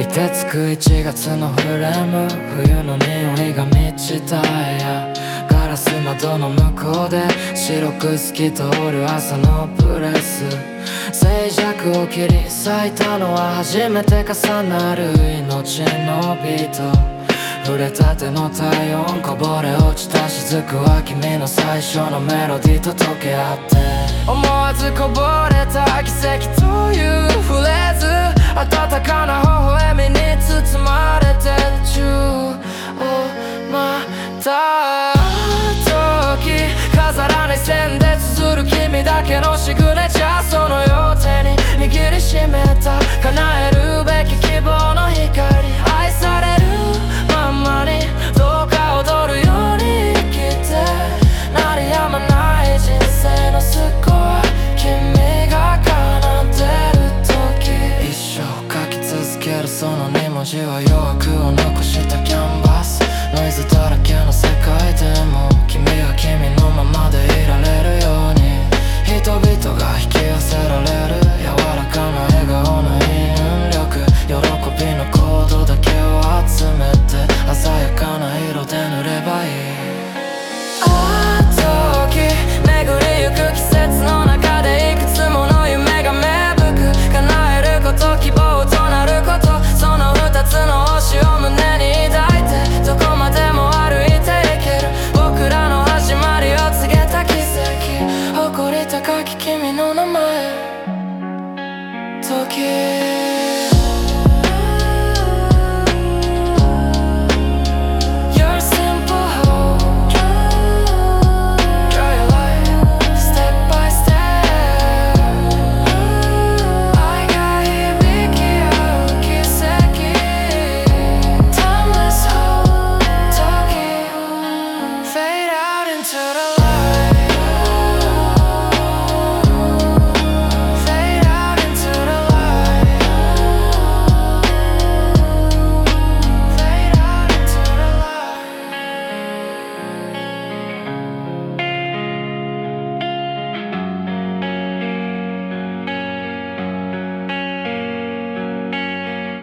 てつく1月のフレーム、冬の匂いが満ちた部屋、ガラス窓の向こうで白く透き通る朝のプレス、静寂を切り裂いたのは初めて重なる命のビート、触れたての体温、こぼれ落ちた雫は君の最初のメロディーと溶け合って、思わずこぼれた奇跡というフレーズ、温かな微笑みに包まれてる宙をまた時、飾らない線で綴る君だけのシグネチャー、その両手に握りしめた叶えるべき希望の光、